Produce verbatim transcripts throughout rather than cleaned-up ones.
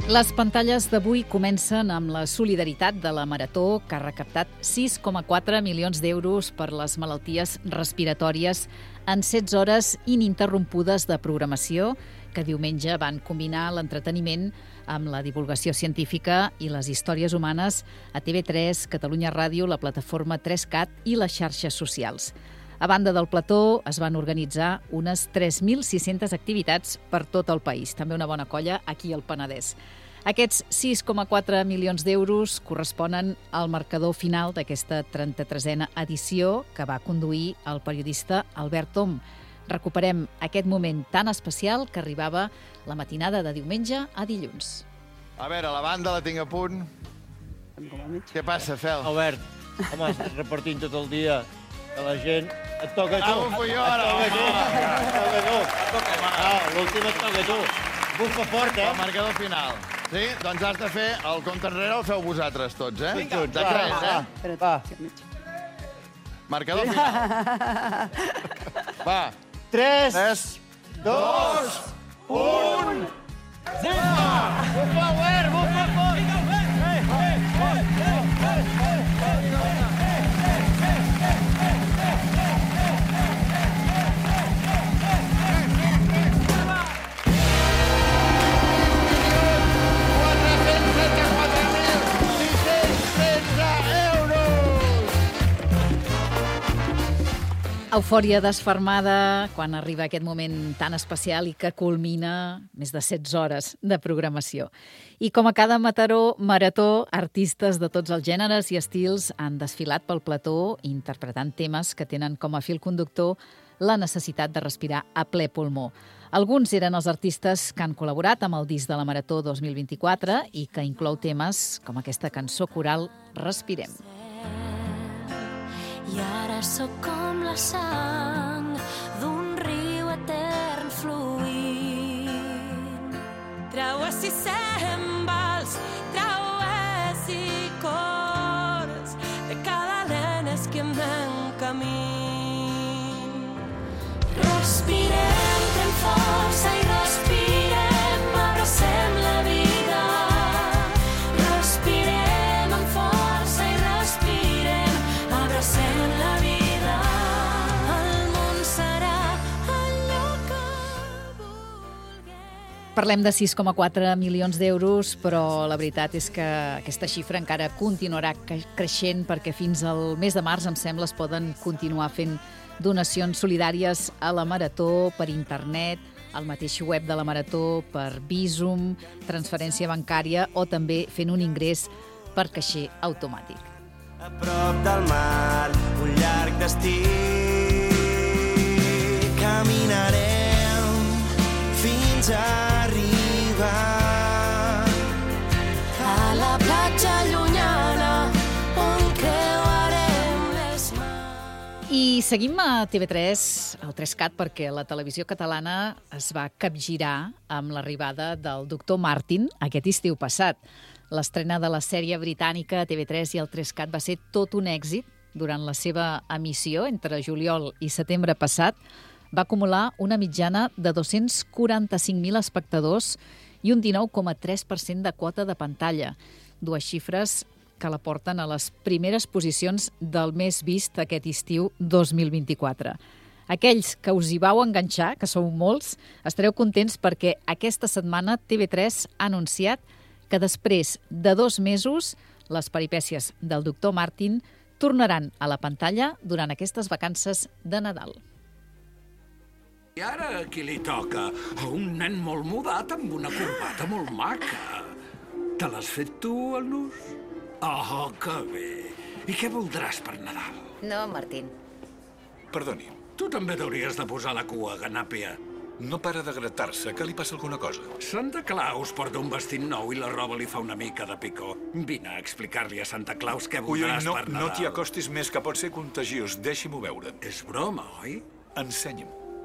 Les pantalles d'avui comencen amb la solidaritat de la Marató, que ha recaptat sis coma quatre milions d'euros per les malalties respiratòries en setze hores ininterrompudes de programació, que diumenge van combinar l'entreteniment amb la divulgació científica i les històries humanes a T V tres, Catalunya Ràdio, la plataforma tres cat i les xarxes socials. A banda del plató, es van organitzar unes tres mil sis-centes activitats per tot el país, també una bona colla aquí al Penedès. Aquests sis coma quatre milions d'euros corresponen al marcador final d'aquesta trenta-tresena edició que va conduir el periodista Albert Om. Recuperem aquest moment tan especial que arribava la matinada de diumenge a dilluns. A veure, la banda la tinc a punt. Què passa, Fel? Albert, home, estàs repartint tot el dia que la gent... Et toca a tu. Ah, bufo jo ara. Et toca a tu. Et toca a tu. Ah, l'últim et toca a tu. Bufa fort, eh? El marcador final. Sí? Doncs has de fer el compte enrere, el feu vosaltres tots, eh? Vinga, De tres, eh? Va. Marcador final. Va. Tres. Tres, dos, un... Bufa! Bufa, Albert, bufa fort! Eufòria desfermada quan arriba aquest moment tan especial i que culmina més de setze hores de programació. I com a cada Mataró, marató, artistes de tots els gèneres i estils han desfilat pel plató interpretant temes que tenen com a fil conductor la necessitat de respirar a ple pulmó. Alguns eren els artistes que han col·laborat amb el disc de la Marató dos mil vint-i-quatre i que inclou temes com aquesta cançó coral Respirem. I ara sóc com la sang d'un riu etern fluint. Traues i sembals, traues i cors de cada lenes que anem camí. Respirem, pren força i respirem, abracem la vida. Respirem amb força i respirem, abracem la vida. El món serà allò que vulguem. Parlem de sis coma quatre milions d'euros, però la veritat és que aquesta xifra encara continuarà creixent perquè fins al mes de març, em sembla, es poden continuar fent donacions solidàries a la Marató per internet, al mateix web de la Marató, per Bizum, transferència bancària o també fent un ingrés per caixer automàtic. A prop del mar, un llarg destí. Caminarem fins a arribar A la platja llunyana on creuarem les mans. I seguim a T V tres, al tres cat, perquè la televisió catalana es va capgirar amb l'arribada del doctor Martin aquest estiu passat. L'estrena de la sèrie britànica a T V tres i el tres cat va ser tot un èxit. Durant la seva emissió, entre juliol i setembre passat, va acumular una mitjana de dos-cents quaranta-cinc mil espectadors i un dinou coma tres per cent de quota de pantalla. Dues xifres que la porten a les primeres posicions del més vist aquest estiu dos mil vint-i-quatre. Aquells que us hi vau enganxar, que sou molts, estareu contents perquè aquesta setmana T V tres ha anunciat que després de dos mesos les peripècies del doctor Martin tornaran a la pantalla durant aquestes vacances de Nadal. I ara a qui li toca? A un nen molt mudat amb una corbata molt maca. Te l'has fet tu, el nus? Oh, que bé. I què voldràs per Nadal? No, Martín. Perdoni, Tu també t'hauries de posar la cua, Ganàpia. no para de gratar-se. Que li passa alguna cosa? Santa Claus porta un vestit nou i la roba li fa una mica de picor. Vine a explicar-li a Santa Claus què Ui, ui, voldràs no, per Nadal. no t'hi acostis més, que pot ser contagiós. Deixi-m'ho veure. És broma, oi? Ensenyi'm.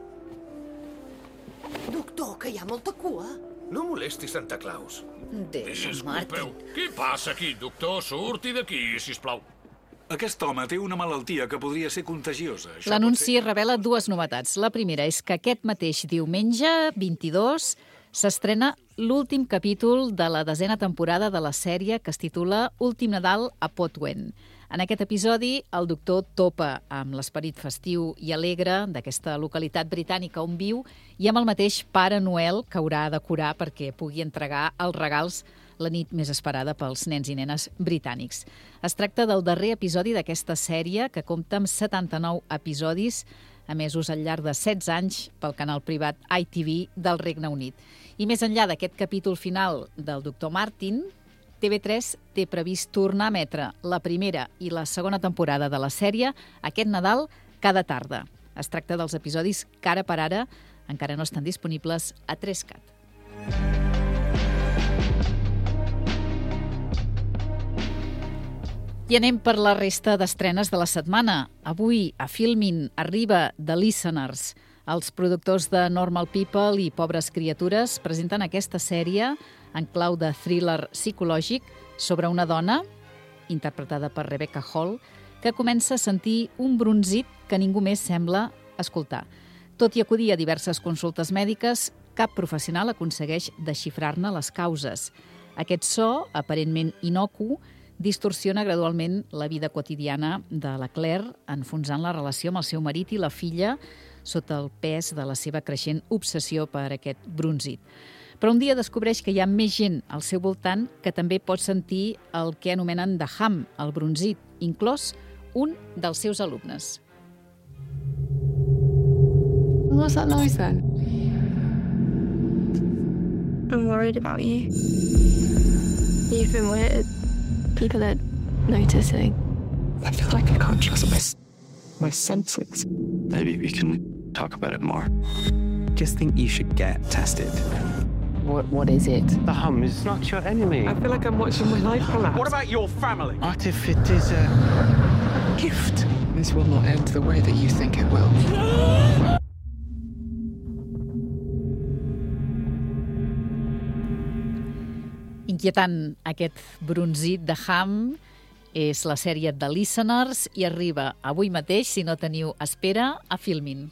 Doctor, que hi ha molta cua. No molesti Santa Claus. Déu, Martin. Què passa aquí, doctor? Surti d'aquí, sisplau. Aquest home té una malaltia que podria ser contagiosa. Això L'anunci pot ser... revela dues novetats. La primera és que aquest mateix diumenge, vint-i-dos, s'estrena l'últim capítol de la desena temporada de la sèrie que es titula Últim Nadal a Potwen. En aquest episodi, el doctor topa amb l'esperit festiu i alegre d'aquesta localitat britànica on viu i amb el mateix Pare Noel que haurà de curar perquè pugui entregar els regals la nit més esperada pels nens i nenes britànics. Es tracta del darrer episodi d'aquesta sèrie que compta amb setanta-nou episodis emesos al llarg de setze anys pel canal privat I T V del Regne Unit. I més enllà d'aquest capítol final del doctor Martin, T V tres té previst tornar a emetre la primera i la segona temporada de la sèrie aquest Nadal cada tarda. Es tracta dels episodis que ara per ara encara no estan disponibles a tres cat. I anem per la resta d'estrenes de la setmana. Avui a Filmin arriba The Listeners. Els productors de Normal People i Pobres Criatures presenten aquesta sèrie en clau de thriller psicològic sobre una dona, interpretada per Rebecca Hall, que comença a sentir un brunzit que ningú més sembla escoltar. Tot i acudir a diverses consultes mèdiques, cap professional aconsegueix desxifrar-ne les causes. Aquest so, aparentment inocu, distorsiona gradualment la vida quotidiana de la Claire, enfonsant la relació amb el seu marit i la filla sota el pes de la seva creixent obsessió per aquest brunzit. Però un dia descobreix que hi ha més gent al seu voltant que també pot sentir el que anomenen The Hum, el brunzit, inclòs un dels seus alumnes. What's that noise then? I'm worried about you. You've been weird. People are noticing. I feel like I can't trust my, my senses. Maybe we can talk about it more. Just think you should get tested. What What is it? The hum is not your enemy. I feel like I'm watching my life collapse. What about your family? What if it is a gift? This will not end the way that you think it will. Inquietant aquest brunzit de Hum és la sèrie The Listeners i arriba avui mateix, si no teniu espera, a Filmin.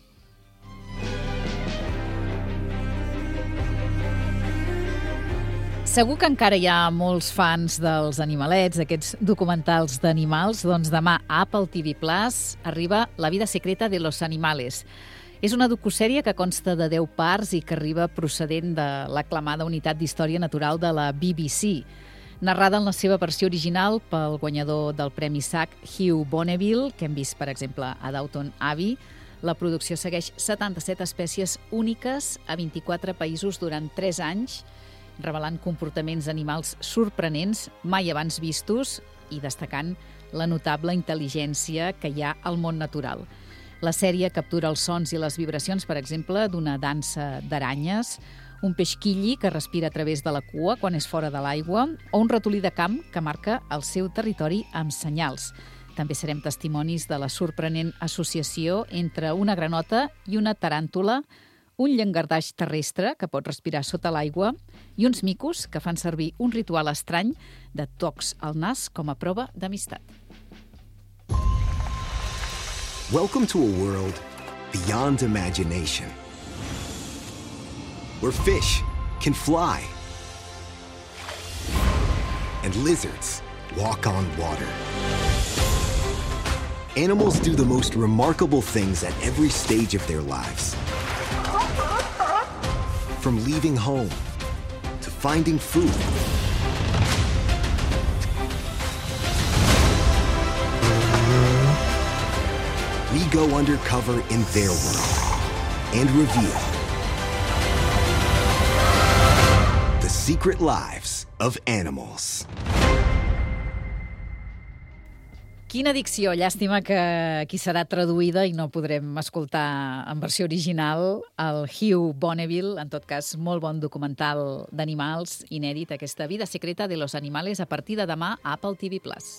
Segur que encara hi ha molts fans dels animalets, d'aquests documentals d'animals, doncs demà a Apple T V Plus arriba La vida secreta de los animales. És una docusèrie que consta de deu parts i que arriba procedent de l'aclamada unitat d'història natural de la B B C. Narrada en la seva versió original pel guanyador del Premi S A C, Hugh Bonneville, que hem vist, per exemple, a Downton Abbey, la producció segueix setanta-set espècies úniques a vint-i-quatre països durant tres anys, revelant comportaments animals sorprenents, mai abans vistos, i destacant la notable intel·ligència que hi ha al món natural. La sèrie captura els sons i les vibracions, per exemple, d'una dansa d'aranyes, un peix quilli que respira a través de la cua quan és fora de l'aigua o un ratolí de camp que marca el seu territori amb senyals. També serem testimonis de la sorprenent associació entre una granota i una taràntula, un llangardaix terrestre que pot respirar sota l'aigua i uns micos que fan servir un ritual estrany de tocs al nas com a prova d'amistat. Welcome to a world beyond imagination, where fish can fly and lizards walk on water. Animals do the most remarkable things at every stage of their lives. From leaving home to finding food, we go undercover in their world and reveal the secret lives of animals. Quina dicció, llàstima que aquí serà traduïda i no podrem escoltar en versió original el Hugh Bonneville, en tot cas, molt bon documental d'animals, inèdit, aquesta vida secreta de los animales a partir de demà a Apple T V Plus.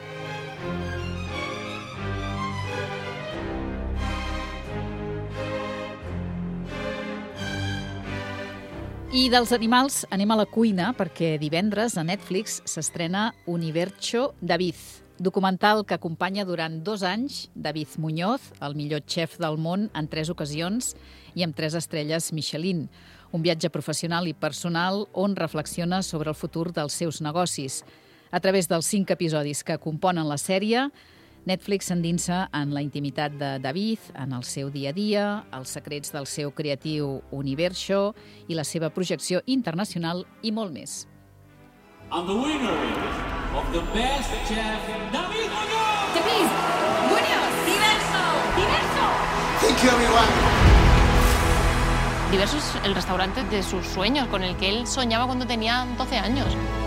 I dels animals anem a la cuina perquè divendres a Netflix s'estrena Universo David, documental que acompanya durant dos anys David Muñoz, el millor xef del món en tres ocasions i amb tres estrelles Michelin. un viatge professional i personal on reflexiona sobre el futur dels seus negocis. A través dels cinc episodis que componen la sèrie, Netflix s'endinsa en la intimitat de David, en el seu dia a dia, els secrets del seu creatiu universo i la seva projecció internacional i molt més. And the winner of the best chef, David Muñoz! David Muñoz! ¡Diverso! ¡Diverso! Thank you, everyone. Diverso es el restaurante de sus sueños, con el que él soñaba cuando tenía doce años.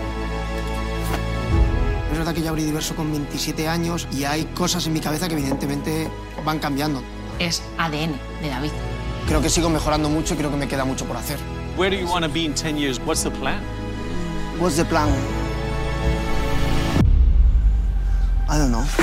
Es verdad que yo abrí Diverso con veintisiete años y hay cosas en mi cabeza que evidentemente van cambiando. Es A D N de David. Creo que sigo mejorando mucho y creo que me queda mucho por hacer. Where do you want to be in ten years? What's the plan? What's the plan? I don't know.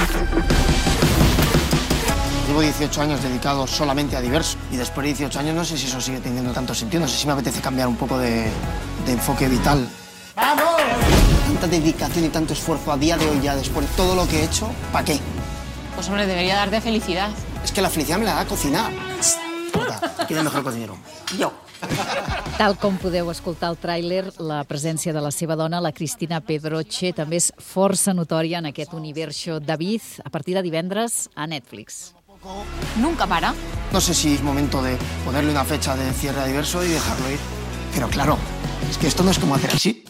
Llevo dieciocho años dedicados solamente a Diverso y después de dieciocho años no sé si eso sigue teniendo tanto sentido. No sé si me apetece cambiar un poco de, de enfoque vital. ¡Vamos! Tanta dedicación y tanto esfuerzo a día de hoy ya, después de todo lo que he hecho, ¿para qué? Pues hombre, debería darte felicidad. Es que la felicidad me la da cocinar. Puta, ¿quién es el mejor cocinero? Jo. Tal com podeu escoltar al tràiler, la presència de la seva dona, la Cristina Pedroche, també és força notòria en aquest universo David, a partir de divendres a Netflix. Nunca para. No sé si es momento de ponerle una fecha de cierre a Diverso y dejarlo ir. Pero claro, es que esto no es como hacer así.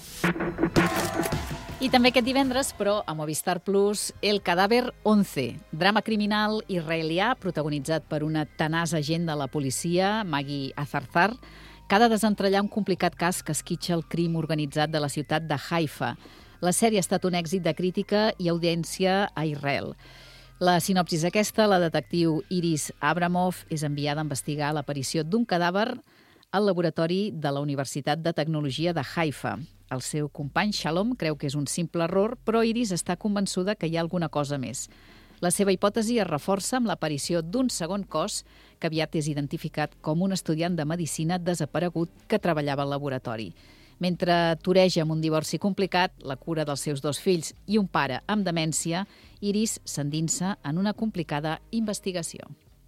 I també aquest divendres, però, a Movistar Plus, El cadàver once, drama criminal israelià protagonitzat per una tenaç agent de la policia, Maggie Azarzar, que ha de desentrellar un complicat cas que esquitxa el crim organitzat de la ciutat de Haifa. La sèrie ha estat un èxit de crítica i audiència a Israel. La sinopsis aquesta, la detectiu Iris Abramov és enviada a investigar l'aparició d'un cadàver al laboratori de la Universitat de Tecnologia de Haifa. El seu company, Shalom, creu que és un simple error, però Iris està convençuda que hi ha alguna cosa més. La seva hipòtesi es reforça amb l'aparició d'un segon cos que aviat és identificat com un estudiant de medicina desaparegut que treballava al laboratori. Mentre toreja amb un divorci complicat, la cura dels seus dos fills i un pare amb demència, Iris s'endinsa en una complicada investigació.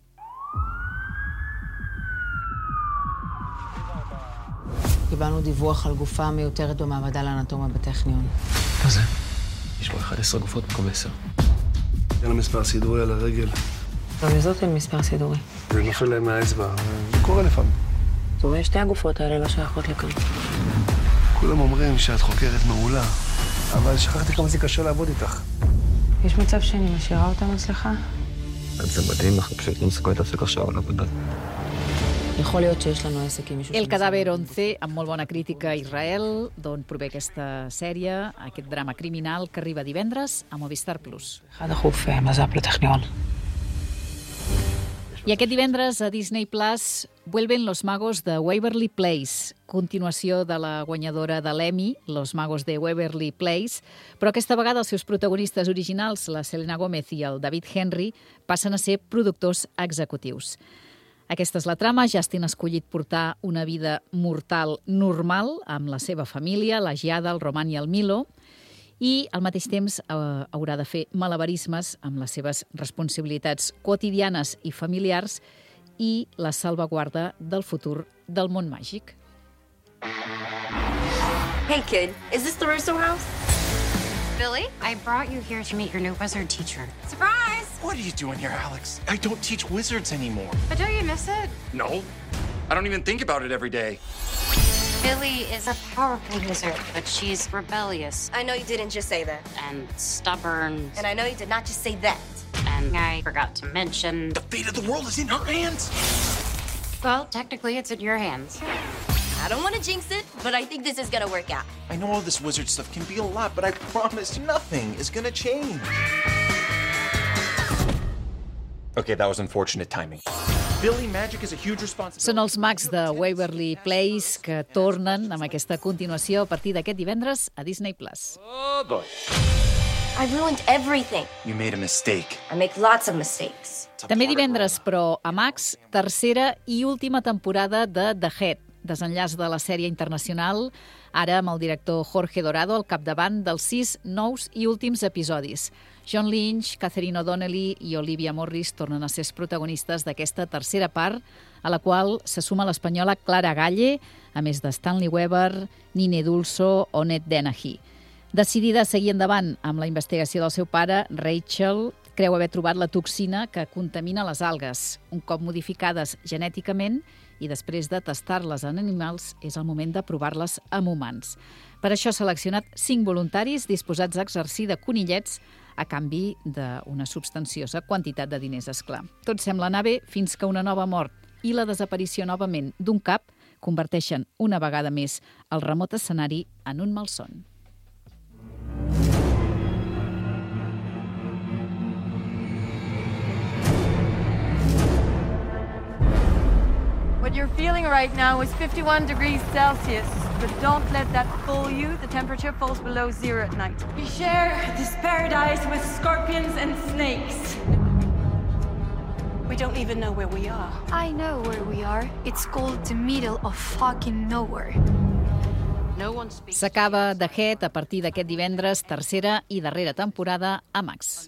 קיבלנו דיווח על גופה מיותרת במעבדה לאנטומיה בטכניון. מה זה? יש פה אחת עשרה גופות במקום עשר. אין לה מספר סידורי על הרגל. לא, לזאת אין מספר סידורי. זה נופל להם מהאצבע, זה קורה לפעמים. זאת אומרת, שתי הגופות האלה לא שייכות לכאן. כולם אומרים שאת חוקרת מעולה, אבל שכחתי כמה זה קשה לעבוד איתך. יש מצב שאני משאירה אותם אצלך? זה מדהים, אנחנו פשוט לא מסוגלים להפסיק עכשיו על עבודה. יכול להיות שיש לנו עסק עם מישהו... El cadàver once, amb molt bona crítica a Israel, d'on prové aquesta sèrie, aquest drama criminal que arriba divendres a Movistar Plus. אחד דחוף מז"פ לטכניון. I aquest divendres a Disney Plus vuelven Los Magos de Waverly Place, continuació de la guanyadora de l'Emmy, Los Magos de Waverly Place, però aquesta vegada els seus protagonistes originals, la Selena Gomez i el David Henry, passen a ser productors executius. Aquesta és la trama. Justin ha escollit portar una vida mortal normal amb la seva família, la Giada, el Roman i el Milo, i al mateix temps eh, haurà de fer malabarismes amb les seves responsabilitats quotidianes i familiars i la salvaguarda del futur del món màgic. Hey, kid, is this the Russo house? Billy, I brought you here to meet your new wizard teacher. Surprise! What are you doing here, Alex? I don't teach wizards anymore. But don't you miss it? No. I don't even think about it every day. Billy is a powerful wizard, but she's rebellious. I know you didn't just say that. And stubborn. And I know you did not just say that. And I forgot to mention... The fate of the world is in her hands! Well, technically it's in your hands. I don't want to jinx it, but I think this is gonna work out. I know all this wizard stuff can be a lot, but I promise nothing is gonna change. Okay, that was unfortunate timing. Billy, magic is a huge responsibility. Són els mags de Waverly Place que tornen amb aquesta continuació a partir d'aquest divendres a Disney Plus. Oh, boy. I ruined everything. You made a mistake. I make lots of mistakes. També divendres, però a Max, tercera i última temporada de The Head, desenllaç de la sèrie internacional, ara amb el director Jorge Dorado al capdavant dels sis nous i últims episodis. John Lynch, Catherine O'Donnell i Olivia Morris tornen a ser els protagonistes d'aquesta tercera part, a la qual se suma l'espanyola Clara Galle, a més de Stanley Weber, Nine Dulso o Ned Dennehy. Decidida a seguir endavant amb la investigació del seu pare, Rachel creu haver trobat la toxina que contamina les algues. Un cop modificades genèticament i després de tastar-les en animals, és el moment de provar-les amb humans. Per això ha seleccionat cinc voluntaris disposats a exercir de conillets a canvi d'una substanciosa quantitat de diners, esclar. Tot sembla anar bé fins que una nova mort i la desaparició novament d'un cap converteixen una vegada més el remot escenari en un malson. What you're feeling right now is fifty-one degrees Celsius, but don't let that fool you. The temperature falls below zero at night. We share this paradise with scorpions and snakes. We don't even know where we are. I know where we are. It's called the middle of fucking nowhere. S'acaba The Head a partir d'aquest divendres, tercera i darrera temporada a Max.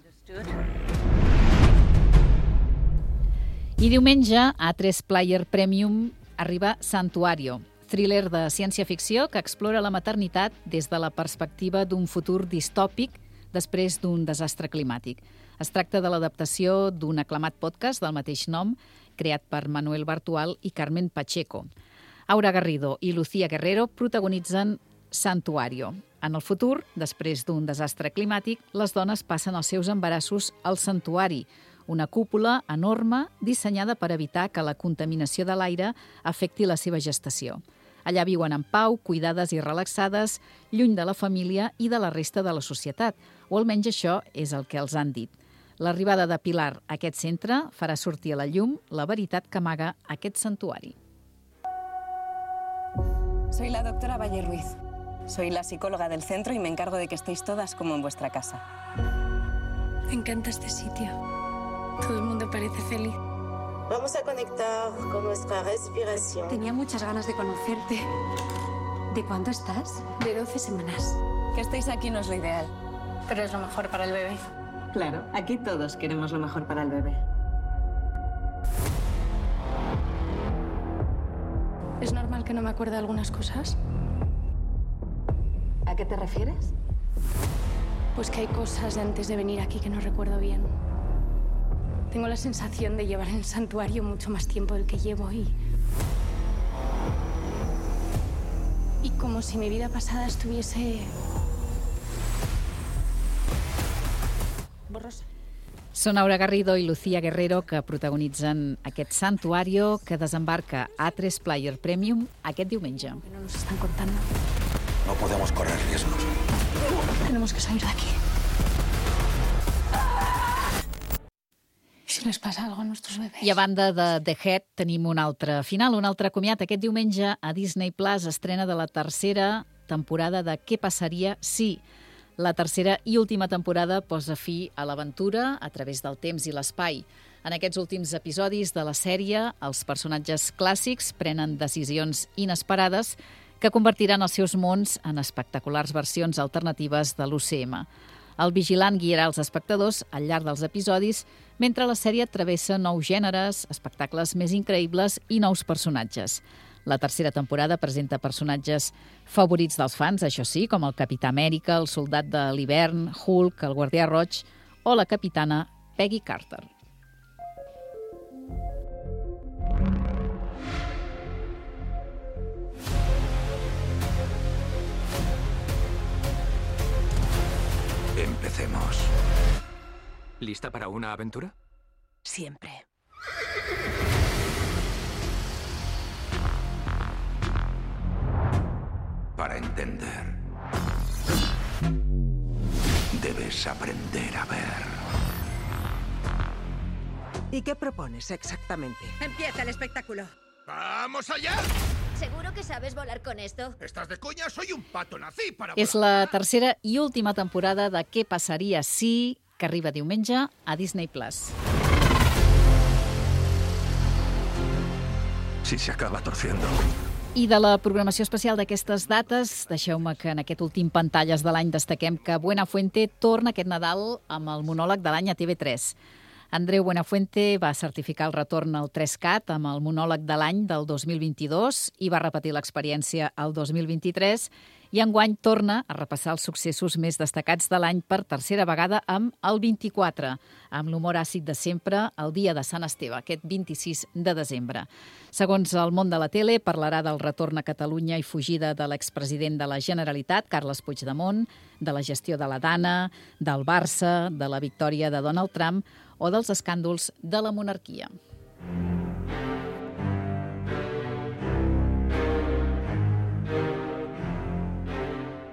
I diumenge, a tres Player Premium, arriba Santuario, thriller de ciència-ficció que explora la maternitat des de la perspectiva d'un futur distòpic després d'un desastre climàtic. Es tracta de l'adaptació d'un aclamat podcast del mateix nom, creat per Manuel Bartual i Carmen Pacheco. Aura Garrido i Lucía Guerrero protagonitzen Santuario. En el futur, després d'un desastre climàtic, les dones passen els seus embarassos al santuari, una cúpula enorme dissenyada per evitar que la contaminació de l'aire afecti la seva gestació. Allà viuen en pau, cuidades i relaxades, lluny de la família i de la resta de la societat, o almenys això és el que els han dit. L'arribada de Pilar a aquest centre farà sortir a la llum la veritat que amaga aquest santuari. Soy la doctora Valle Ruiz. Soy la psicóloga del centro y me encargo de que estéis todas como en vuestra casa. Me encanta este sitio. Todo el mundo parece feliz. Vamos a conectar con nuestra respiración. Tenía muchas ganas de conocerte. ¿De cuánto estás? De doce semanas. Que estéis aquí no es lo ideal. Pero es lo mejor para el bebé. Claro, aquí todos queremos lo mejor para el bebé. ¿Es normal que no me acuerde de algunas cosas? ¿A qué te refieres? Pues que hay cosas de antes de venir aquí que no recuerdo bien. Tengo la sensación de llevar en el santuario mucho más tiempo del que llevo y... Y como si mi vida pasada estuviese... borrosa. Són Aura Garrido i Lucía Guerrero que protagonitzen aquest Santuario que desembarca a tres Player Premium aquest diumenge. No nos están contando. No podemos correr riesgos. Tenemos que salir de aquí. Si les passa algo a nuestros bebés. I a banda de The Head tenim un altre final, un altre comiat. Aquest diumenge a Disney Plus estrena de la tercera temporada de Què passaria si... La tercera i última temporada posa fi a l'aventura a través del temps i l'espai. En aquests últims episodis de la sèrie, els personatges clàssics prenen decisions inesperades que convertiran els seus mons en espectaculars versions alternatives de l'U C M. El vigilant guiarà els espectadors al llarg dels episodis, mentre la sèrie travessa nous gèneres, espectacles més increïbles i nous personatges. La tercera temporada presenta personatges favorits dels fans, això sí, com el Capità Amèrica, el Soldat de l'Hivern, Hulk, el Guardià Roig o la capitana Peggy Carter. Empecemos. ¿Lista para una aventura? Siempre. Para entender, debes aprender a ver. ¿Y qué propones exactamente? Empieza el espectáculo. ¡Vamos allá! ¿Seguro que sabes volar con esto? ¿Estás de coña? Soy un pato nací para volar. És la tercera i última temporada de Què passaria si, que arriba diumenge a Disney Plus. Si se acaba torciendo, I de la programació especial d'aquestes dates, deixeu-me que en aquest últim Pantalles de l'any destaquem que Buenafuente torna aquest Nadal amb el monòleg de l'any a T V tres. Andreu Buenafuente va certificar el retorn al tres cat amb el monòleg de l'any del dos mil vint-i-dos i va repetir l'experiència el dos mil vint-i-tres i enguany torna a repassar els successos més destacats de l'any per tercera vegada amb el vint-i-quatre, amb l'humor àcid de sempre el dia de Sant Esteve, aquest vint-i-sis de desembre. Segons El Món de la Tele, parlarà del retorn a Catalunya i fugida de l'expresident de la Generalitat, Carles Puigdemont, de la gestió de la Dana, del Barça, de la victòria de Donald Trump o dels escàndols de la monarquia.